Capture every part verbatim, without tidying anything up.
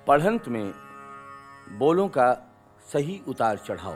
पढ़ंत में बोलों का सही उतार चढ़ाओ।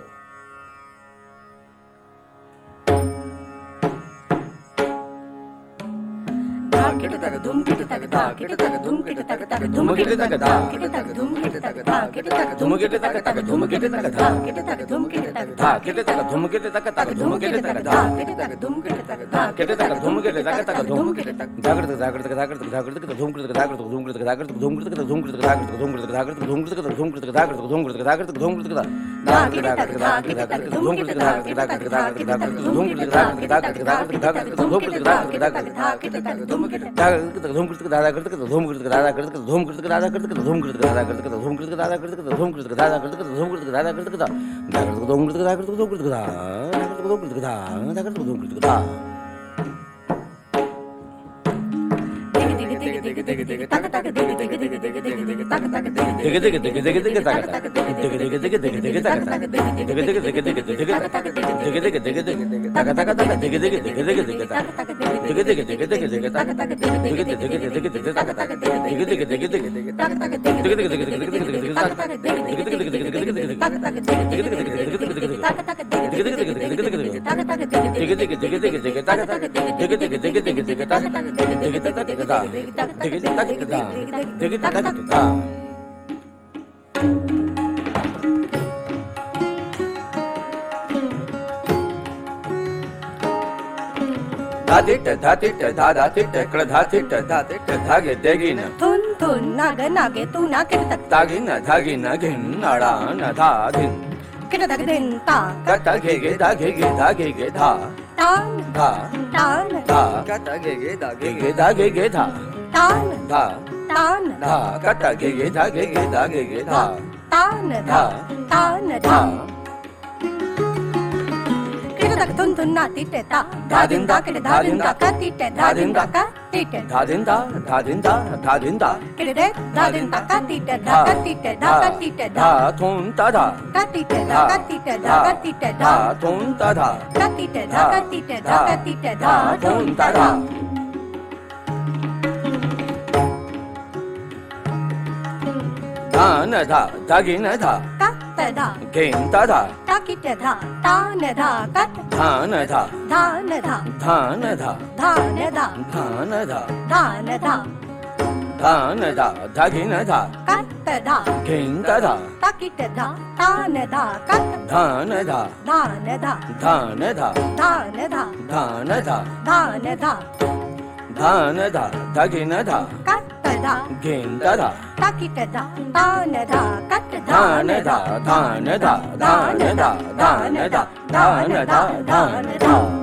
किट तक धूम किट तक धा किट तक धूम किट तक तक धूम किट तक धा किट तक धूम किट तक धा किट तक धूम किट तक तक धूम किट तक धा किट तक धूम किट तक धा किट तक धूम किट तक तक धूम किट तक धा किट तक धूम किट तक धा किट तक धूम किट तक तक धूम किट तक जागृत जागृत जागृत जागृत धूम कृत जागृत धूम कृत जागृत धूम कृत धूम कृत जागृत धूम कृत जागृत धूम कृत धूम कृत जागृत धूम कृत जागृत धूम कृत धा किट तक धा किट तक धूम किट धा किट तक धा किट तक धूम किट धा किट तक जागृत जागृत धूम किट धा किट तक धा किट तक धूम किट जागृत धूम कृत दादा कृत धूम कृत दादा कृत धूम कृत दादा कृत धूम कृत दादा कृत धूम कृत दादा कृत धूम कृत दादा कृत धूम कृत दादा कृत जागृत धूम कृत दादा कृत धूम कृत दादा धूम कृत दादा कृत धूम कृत दादा दिग दिग दिग तक तक दिग दिग दिग दिग दिग दिग तक तक दिग दिग दिग दिग दिग तक तक दिग दिग दिग दिग दिग तक तक दिग दिग दिग दिग दिग तक तक दिग दिग दिग दिग तक तक तक दिग दिग दिग दिग दिग तक दिग दिग दिग दिग दिग तक तक दिग दिग दिग दिग दिग तक तक दिग दिग दिग दिग दिग तक तक दिग दिग दिग दिग दिग दिग तक तक दिग दिग दिग दिग दिग दिग तक तक दिग दिग दिग दिग दिग दिग तक तक दिग दिग दिग दिग दिग दिग तक तक दिग दिग दिग दिग दिग तक तक दिग दिग दिग दिग दिग तक तक दिग दिग तक तक दिग दिग तक दिग तक तक धातिट धातिट धाधा तिट कड़ धातिट धातिट धागे देगी न थुन थुन नाग नागे तू ना किट तक तागी न धागी न घिन नाड़ा न धाधिन किट तक दिन ता कटा घेगे धागे गे धागे गे धा तान धा तान धा कटा घेगे धागे गे धागे गे धा तान धा तान धा कटा घेगे धागे गे धागे गे धा तान धा तान धा किट तक थुन थुन ना तिट ता धा दिन दा किट धा दिन दा का तिट धा दिन दा का तिट धा दिन धा धा दिन धा धा दिन धा किट दे धा दिन दा का तिट धा का तिट धा का तिट धा धा थुन ता धा का तिट धा का तिट धा का तिट धा धा थुन ता धा का तिट धा का तिट धा का तिट धा थुन ता धा धा न धा धागी न धा का त धा घेन ता धा ता किट धा ता न धा का धा न धा धा न धा धा न धा धा न धा धा न धा धा न धा धा न धा धागी न धा का त धा घेन ता धा ता किट धा ता न धा का धा न धा धा न धा धा न धा धा न धा धा न धा धा न धा धा न धा धागी न धा का त धा घेन ता धा ता किट धा ता न धा का धा न धा धा न धा धा न धा धा न धा धा न धा धा न धा